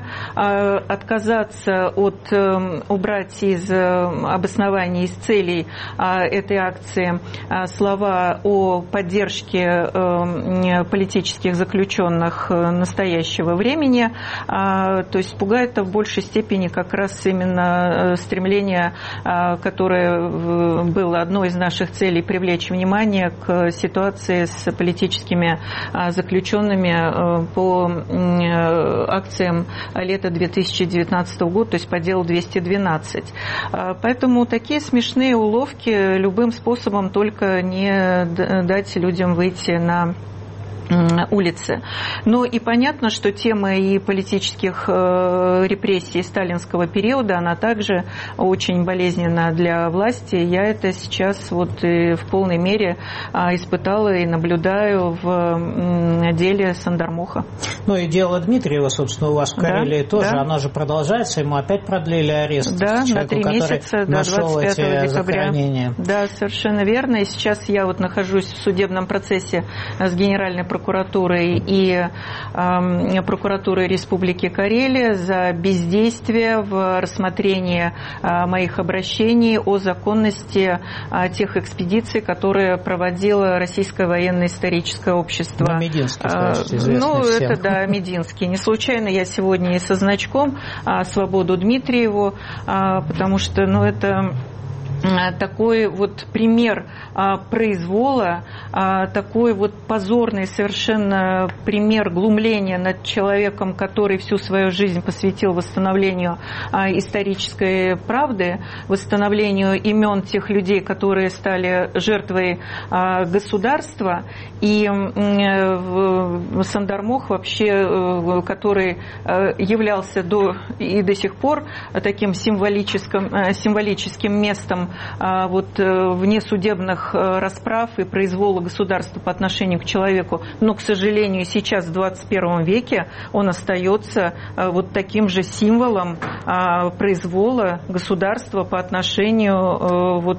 отказаться от, убрать из обоснований, из целей этой акции слова о поддержке политических заключенных настоящего времени. То есть пугает это в большей степени как раз именно стремление, которое было одной из наших целей, привлечь внимание к ситуации с политическими заключенными по акциям лета две тысячи девятнадцатого года, то есть по делу двести двенадцать. Поэтому такие смешные уловки любым способом, только не дать людям выйти на улицы. Ну и понятно, что тема и политических э, репрессий сталинского периода, она также очень болезненна для власти. Я это сейчас вот и в полной мере э, испытала и наблюдаю в э, деле Сандармоха.
Ну и дело Дмитриева, собственно, у вас в Карелии да, тоже, да. Оно же продолжается, ему опять продлили арест.
Да,
человеку,
на три месяца, до двадцать пятого декабря. Да, совершенно верно. И сейчас я вот нахожусь в судебном процессе с Генеральной прокуратурой прокуратурой и э, прокуратурой Республики Карелия за бездействие в рассмотрении э, моих обращений о законности э, тех экспедиций, которые проводило Российское военно-историческое общество.
Ну, Мединский, скажете, известный
Ну,
всем.
это, да, Мединский. Не случайно я сегодня и со значком э, «Свободу Дмитриеву», э, потому что, ну, это... такой вот пример а, произвола, а, такой вот позорный совершенно пример глумления над человеком, который всю свою жизнь посвятил восстановлению а, исторической правды, восстановлению имен тех людей, которые стали жертвой а, государства, и а, Сандармох вообще, а, который а, являлся до и до сих пор таким символическим, а, символическим местом вот внесудебных расправ и произвола государства по отношению к человеку. Но, к сожалению, сейчас в двадцать первом веке он остается вот таким же символом произвола государства по отношению вот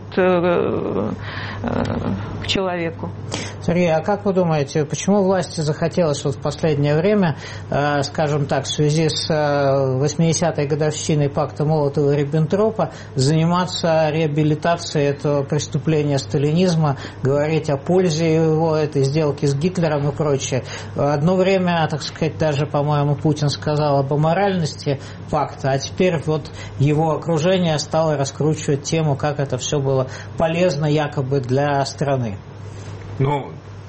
к человеку.
Сергей, а как вы думаете, почему власти захотелось вот в последнее время, э, скажем так, в связи с э, восьмидесятой годовщиной пакта Молотова-Риббентропа заниматься реабилитацией этого преступления сталинизма, говорить о пользе его, этой сделки с Гитлером и прочее? Одно время, так сказать, даже, по-моему, Путин сказал об аморальности пакта, а теперь вот его окружение стало раскручивать тему, как это все было полезно якобы для страны.
Ну,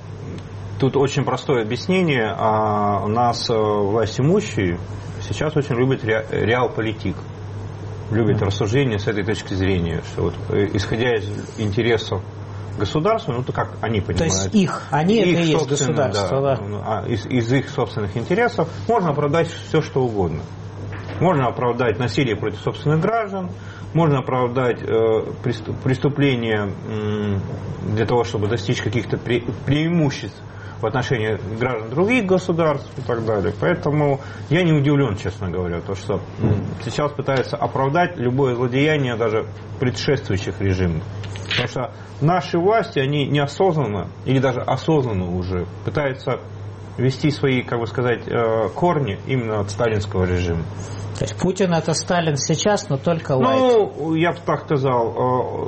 тут очень простое объяснение. А у нас власть имущие сейчас очень любят ре, реалполитик, любят рассуждения с этой точки зрения, что вот, исходя из интересов государства, ну, то как они понимают.
То есть их, они
их
это и есть государство, да.
да. Из, из их собственных интересов можно оправдать все, что угодно. Можно оправдать насилие против собственных граждан, можно оправдать э, преступления э, для того, чтобы достичь каких-то пре преимуществ в отношении граждан других государств и так далее. Поэтому я не удивлен, честно говоря, то, что э, сейчас пытаются оправдать любое злодеяние даже предшествующих режимов. Потому что наши власти, они неосознанно или даже осознанно уже пытаются вести свои, как бы сказать, э, корни именно от сталинского режима.
То есть Путин это Сталин сейчас, но только лайт.
Ну, я бы так сказал,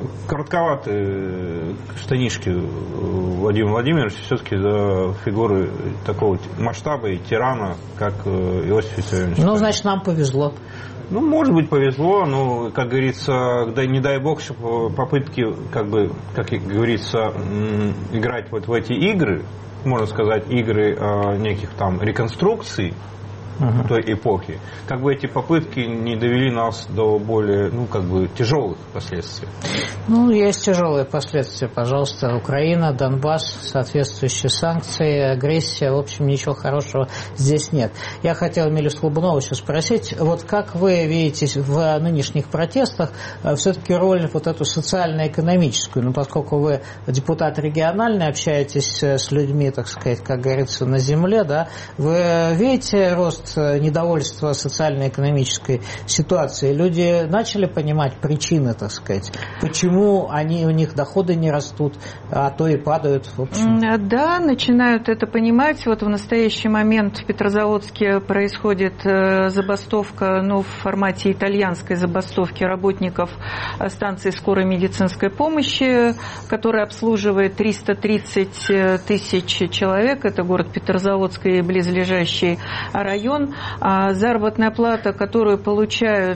коротковатые штанишки Владимира Владимировича все-таки за фигуры такого масштаба и тирана, как Иосиф Виссарионович.
Ну, значит, нам повезло.
Ну, может быть, повезло, но, как говорится, да, не дай бог, чтобы попытки, как бы, как говорится, играть вот в эти игры, можно сказать, игры неких там реконструкций, Uh-huh. той эпохи, как бы эти попытки не довели нас до более, ну, как бы, тяжелых последствий.
Ну, есть тяжелые последствия, пожалуйста. Украина, Донбасс, соответствующие санкции, агрессия, в общем, ничего хорошего здесь нет. Я хотел Эмилию Слабунову еще спросить, вот как вы видите в нынешних протестах все-таки роль вот эту социально-экономическую, ну, поскольку вы депутат региональный, общаетесь с людьми, так сказать, как говорится, на земле, да, вы видите рост недовольства социально-экономической ситуации? Люди начали понимать причины, так сказать, почему они, у них доходы не растут, а то и падают, в общем.
Да, начинают это понимать. Вот в настоящий момент в Петрозаводске происходит забастовка, ну, в формате итальянской забастовки работников станции скорой медицинской помощи, которая обслуживает триста тридцать тысяч человек. Это город Петрозаводск и близлежащий район. Заработная плата, которую получают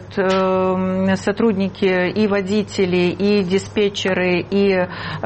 сотрудники и водители, и диспетчеры, и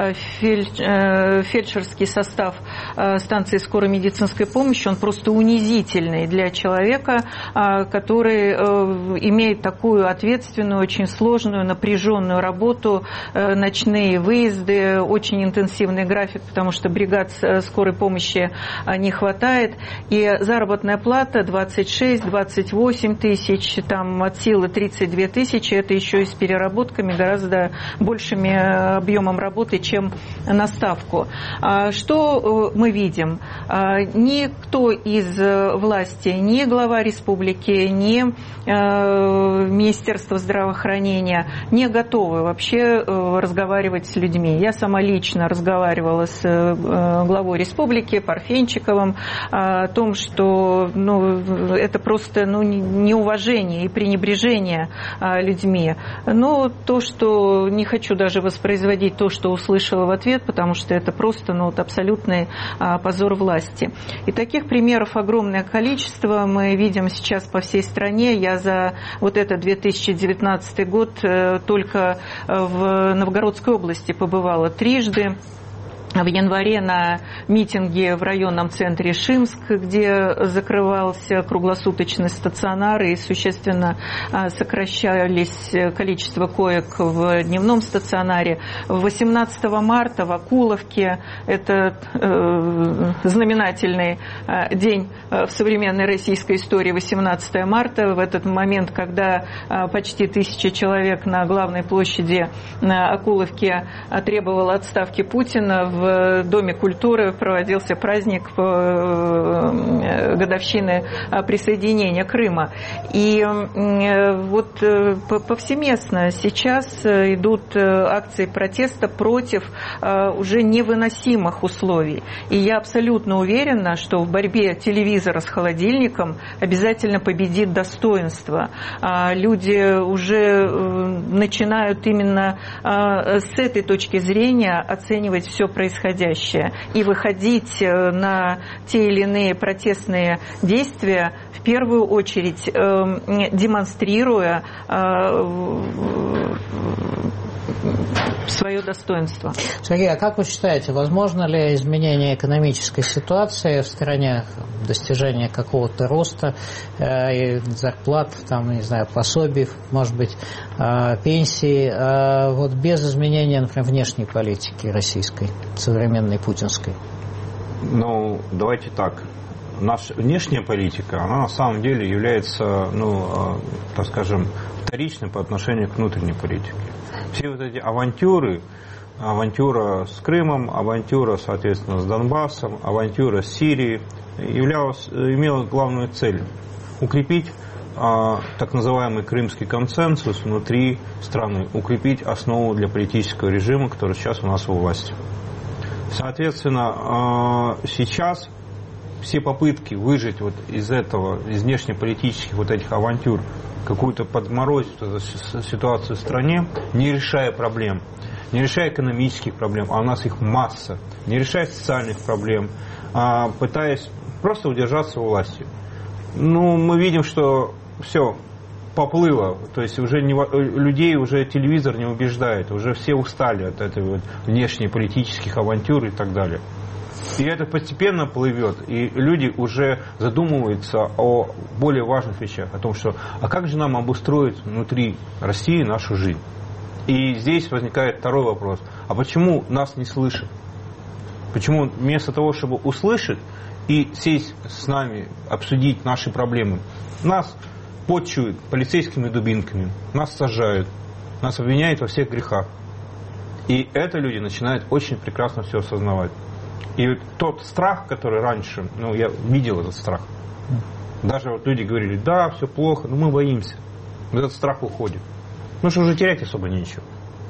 фельдшерский состав станции скорой медицинской помощи, он просто унизительный для человека, который имеет такую ответственную, очень сложную, напряженную работу, ночные выезды, очень интенсивный график, потому что бригад скорой помощи не хватает, и заработная плата двадцать шесть — двадцать восемь тысяч, там от силы тридцать две тысячи, это еще и с переработками, гораздо большими объемом работы, чем на ставку. Что мы видим? Никто из власти, ни глава республики, ни Министерство здравоохранения не готовы вообще разговаривать с людьми. Я сама лично разговаривала с главой республики Парфенчиковым о том, что, ну, это просто, ну, неуважение и пренебрежение людьми. Но то, что не хочу даже воспроизводить то, что услышала в ответ, потому что это просто, ну, вот абсолютный позор власти. И таких примеров огромное количество мы видим сейчас по всей стране. Я за вот этот две тысячи девятнадцатый год только в Новгородской области побывала трижды. в январе на митинге в районном центре Шимск, где закрывался круглосуточный стационар и существенно сокращались количество коек в дневном стационаре. восемнадцатого марта в Окуловке, это знаменательный день в современной российской истории, восемнадцатого марта, в этот момент, когда почти тысяча человек на главной площади Окуловки требовала отставки Путина, в Доме культуры проводился праздник годовщины присоединения Крыма. И вот повсеместно сейчас идут акции протеста против уже невыносимых условий. И я абсолютно уверена, что в борьбе телевизора с холодильником обязательно победит достоинство. Люди уже начинают именно с этой точки зрения оценивать все происходящее и выходить на те или иные протестные действия, в первую очередь демонстрируя свое достоинство.
Сергей, а как вы считаете, возможно ли изменение экономической ситуации в стране, достижение какого-то роста э, зарплат, там, не знаю, пособий, может быть, э, пенсии, э, вот без изменения, например, внешней политики российской, современной путинской?
Ну, давайте так. Наша внешняя политика, она на самом деле является, ну, э, так скажем, вторичной по отношению к внутренней политике. Все вот эти авантюры, авантюра с Крымом, авантюра, соответственно, с Донбассом, авантюра с Сирией, являлась, имела главную цель – укрепить а, так называемый крымский консенсус внутри страны, укрепить основу для политического режима, который сейчас у нас у власти. Соответственно, а, сейчас все попытки выжить вот из этого, из внешнеполитических вот этих авантюр, какую-то подморозить эту ситуацию в стране, не решая проблем, не решая экономических проблем, а у нас их масса, не решая социальных проблем, а пытаясь просто удержаться у власти. Ну, мы видим, что все поплыло, то есть уже не, людей уже телевизор не убеждает, уже все устали от этой вот внешнеполитических авантюр и так далее. И это постепенно плывет, и люди уже задумываются о более важных вещах, о том, что а как же нам обустроить внутри России нашу жизнь? И здесь возникает второй вопрос, а почему нас не слышат? Почему вместо того, чтобы услышать и сесть с нами, обсудить наши проблемы, нас подчуют полицейскими дубинками, нас сажают, нас обвиняют во всех грехах. И это люди начинают очень прекрасно все осознавать. И вот тот страх, который раньше, ну, я видел этот страх. Даже вот люди говорили, да, все плохо, но мы боимся. Но этот страх уходит. Ну, что уже терять особо нечего.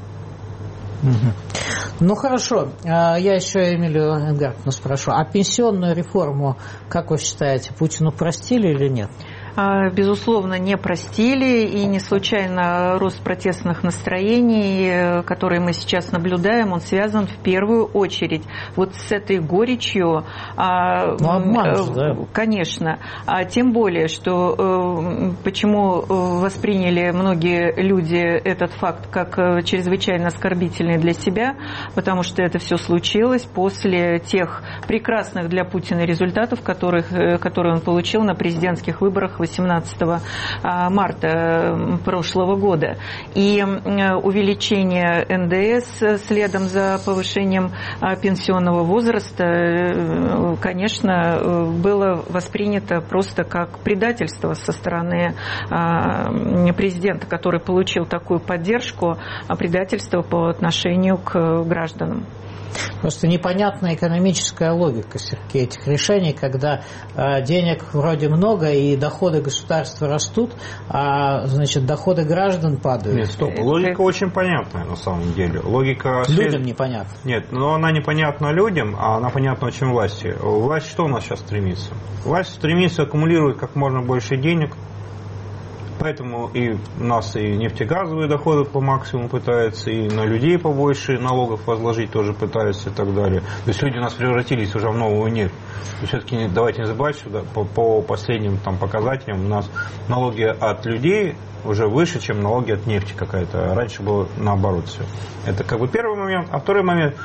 Ну, хорошо. Я еще Эмилию Энгартовну спрошу. А пенсионную реформу, как вы считаете, Путину простили или нет?
Безусловно, не простили, и не случайно рост протестных настроений, которые мы сейчас наблюдаем, он связан в первую очередь вот с этой горечью.
Ну, обман же, да?
Конечно. А тем более, что почему восприняли многие люди этот факт как чрезвычайно оскорбительный для себя, потому что это все случилось после тех прекрасных для Путина результатов, которых, которые он получил на президентских выборах восемнадцатого марта прошлого года. И увеличение эн дэ эс следом за повышением пенсионного возраста, конечно, было воспринято просто как предательство со стороны президента, который получил такую поддержку, предательство по отношению к гражданам.
Просто непонятная экономическая логика, Сергей, этих решений, когда э, денег вроде много и доходы государства растут, а значит доходы граждан падают.
Нет, стоп, логика очень понятная на самом деле. Логика
людям непонятна.
Нет, но она непонятна людям, а она понятна очень власти. Власть что у нас сейчас стремится? Власть стремится аккумулировать как можно больше денег. Поэтому и у нас и нефтегазовые доходы по максимуму пытаются, и на людей побольше налогов возложить тоже пытаются и так далее. То есть люди у нас превратились уже в новую нефть. И все-таки давайте не забывать, что по, по последним там, показателям у нас налоги от людей уже выше, чем налоги от нефти какая-то. Раньше было наоборот все. Это как бы первый момент. А второй момент.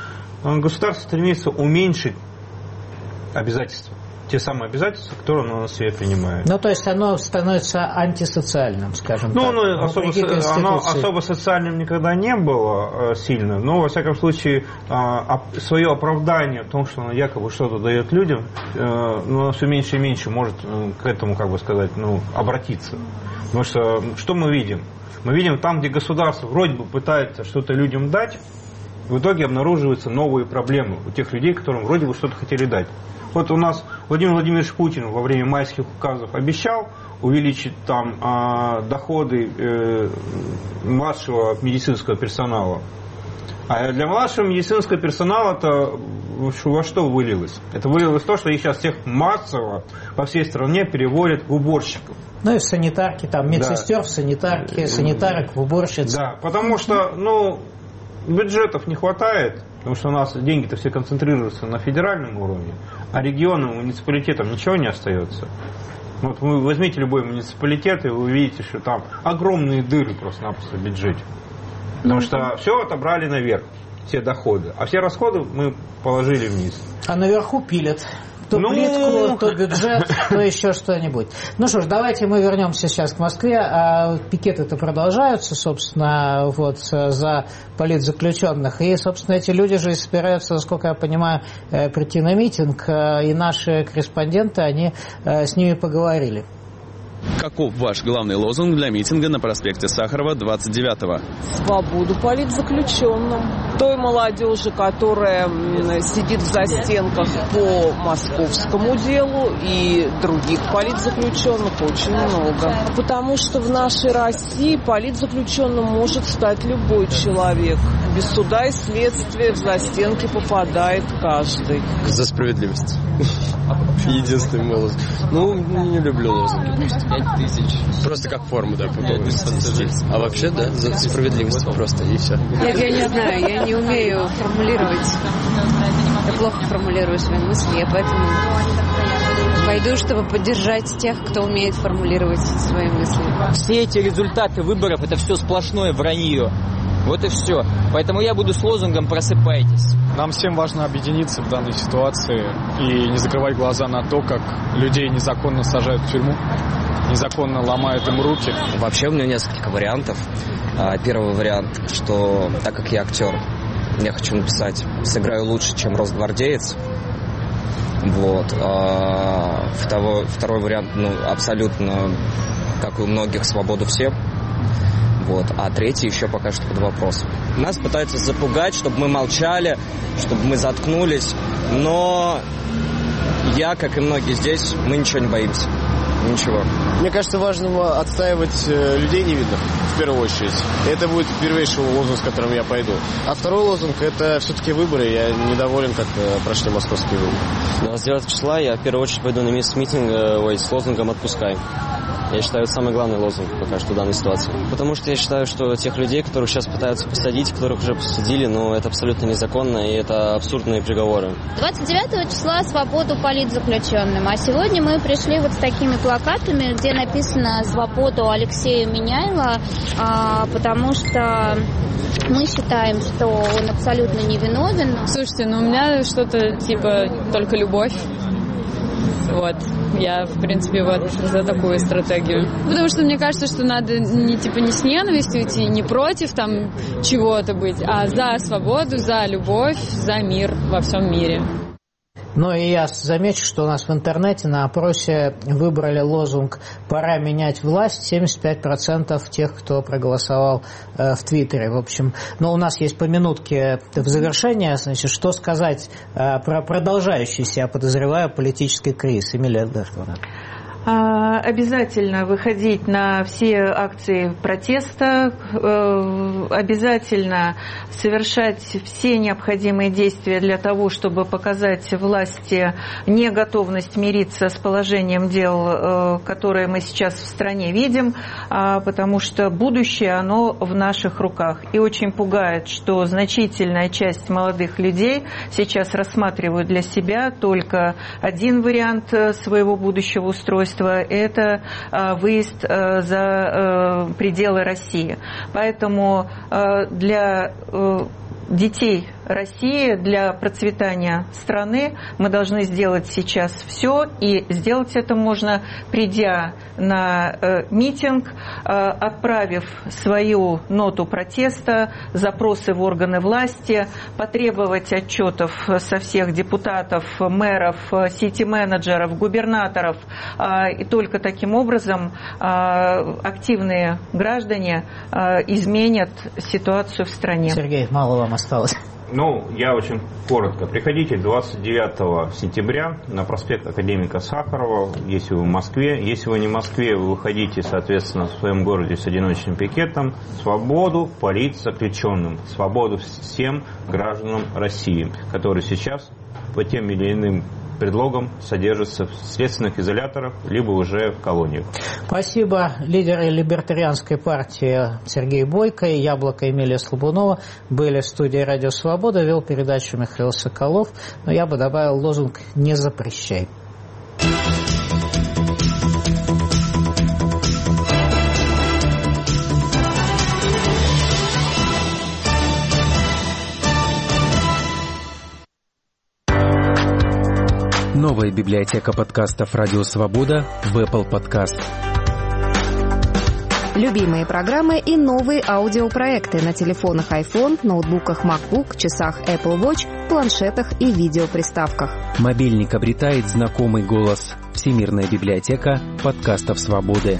государство стремится уменьшить обязательства. Те самые обязательства, которые оно на себя принимает.
Ну, то есть оно становится антисоциальным, скажем
ну,
так.
Ну, особо, оно особо социальным никогда не было э, сильно, но, во всяком случае, э, свое оправдание в том, что оно якобы что-то дает людям, э, ну, оно все меньше и меньше может э, к этому, как бы сказать, ну, обратиться. Потому что, что мы видим? Мы видим там, где государство вроде бы пытается что-то людям дать, в итоге обнаруживаются новые проблемы у тех людей, которым вроде бы что-то хотели дать. Вот у нас Владимир Владимирович Путин во время майских указов обещал увеличить там э, доходы э, младшего медицинского персонала. А для младшего медицинского персонала-то во что вылилось? Это вылилось в то, что их сейчас всех массово по всей стране переводят в уборщиков.
Ну и в санитарки, там медсестер,
да.
в санитарке, санитарок, в уборщиц.
Да, потому что, ну, бюджетов не хватает, потому что у нас деньги-то все концентрируются на федеральном уровне, а регионам, муниципалитетам ничего не остается. Вот вы возьмите любой муниципалитет, и вы увидите, что там огромные дыры просто-напросто в бюджете. Потому что все отобрали наверх, все доходы, а все расходы мы положили вниз.
А наверху пилят. То
ну...
плитку, то бюджет, то еще что-нибудь. Ну что ж, давайте мы вернемся сейчас к Москве. А пикеты-то продолжаются, собственно, вот за политзаключенных. И, собственно, эти люди же собираются, насколько я понимаю, прийти на митинг. И наши корреспонденты, они с ними поговорили.
Каков ваш главный лозунг для митинга на проспекте Сахарова двадцать девятого?
Свободу политзаключенным. Той молодежи, которая сидит в застенках по московскому делу, и других политзаключенных очень много. Потому что в нашей России политзаключенным может стать любой человек. Без суда и следствия в застенки попадает каждый.
За справедливость. Единственный мой лозунг. Ну, не люблю лозунги. Пять тысяч. Просто как форму, да, а вообще, да, за справедливость просто, и все.
Нет, я не знаю, я не умею формулировать. Я плохо формулирую свои мысли, я поэтому пойду, чтобы поддержать тех, кто умеет формулировать свои мысли.
Все эти результаты выборов, это все сплошное вранье. Вот и все. Поэтому я буду с лозунгом «Просыпайтесь».
Нам всем важно объединиться в данной ситуации и не закрывать глаза на то, как людей незаконно сажают в тюрьму, незаконно ломают им руки.
Вообще у меня несколько вариантов. Первый вариант, что так как я актер, я хочу написать «Сыграю лучше, чем росгвардеец». Вот. А второй, второй вариант, ну, абсолютно, как и у многих, свободу всем. Вот. А третий еще пока что под вопросом. Нас пытаются запугать, чтобы мы молчали, чтобы мы заткнулись. Но я, как и многие здесь, мы ничего не боимся. Ничего.
Мне кажется, важно отстаивать людей невидных, в первую очередь. Это будет первейший лозунг, с которым я пойду. А второй лозунг – это все-таки выборы. Я недоволен, как прошли московские выборы.
двадцать девятого числа я в первую очередь пойду на митинг ой, с лозунгом «Отпускай». Я считаю, это самый главный лозунг пока что в данной ситуации. Потому что я считаю, что тех людей, которых сейчас пытаются посадить, которых уже посадили, ну, это абсолютно незаконно, и это абсурдные приговоры.
двадцать девятого числа свободу политзаключенным. А сегодня мы пришли вот с такими плакатами, где написано «Свободу Алексею Миняйло», потому что мы считаем, что он абсолютно невиновен.
Слушайте, ну у меня что-то типа только любовь. Вот, я, в принципе, вот за такую стратегию. Потому что мне кажется, что надо не типа не с ненавистью идти, не против там чего-то быть, а за свободу, за любовь, за мир во всем мире.
Ну и я замечу, что у нас в интернете на опросе выбрали лозунг «Пора менять власть» семьдесят пять процентов тех, кто проголосовал э, в Твиттере. В общем, но у нас есть по минутке в завершение, значит, что сказать э, про продолжающийся, я подозреваю, политический кризис. Эмилия Эдгартовна.
Обязательно выходить на все акции протеста, обязательно совершать все необходимые действия для того, чтобы показать власти неготовность мириться с положением дел, которое мы сейчас в стране видим, потому что будущее, оно в наших руках. И очень пугает, что значительная часть молодых людей сейчас рассматривают для себя только один вариант своего будущего устройства. Это выезд за пределы России. Поэтому для детей России, для процветания страны мы должны сделать сейчас все, и сделать это можно, придя на э, митинг, э, отправив свою ноту протеста, запросы в органы власти, потребовать отчетов со всех депутатов, мэров, сити-менеджеров, губернаторов. Э, и только таким образом э, активные граждане э, изменят ситуацию в стране.
Сергей, мало вам осталось.
Ну, я очень коротко. Приходите двадцать девятого сентября на проспект Академика Сахарова, если вы в Москве. Если вы не в Москве, вы выходите, соответственно, в своем городе с одиночным пикетом. Свободу политзаключенным. Свободу всем гражданам России, которые сейчас по тем или иным предлогом содержатся в следственных изоляторах, либо уже в колониях.
Спасибо. Лидеры либертарианской партии Сергей Бойко и Яблоко Эмилия Слабунова были в студии «Радио Свобода», вел передачу Михаил Соколов, но я бы добавил лозунг «Не запрещай».
Новая библиотека подкастов «Радио Свобода» в Apple Podcast.
Любимые программы и новые аудиопроекты на телефонах iPhone, ноутбуках MacBook, часах Apple Watch, планшетах и видеоприставках.
Мобильник обретает знакомый голос. Всемирная библиотека подкастов «Свободы».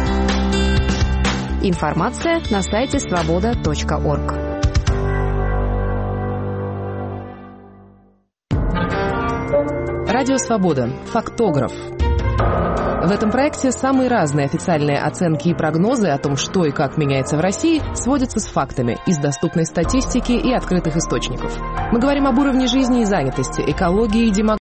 Информация на сайте свобода точка орг.
Радио «Свобода». Фактограф. В этом проекте самые разные официальные оценки и прогнозы о том, что и как меняется в России, сводятся с фактами из доступной статистики и открытых источников. Мы говорим об уровне жизни и занятости, экологии и демографии.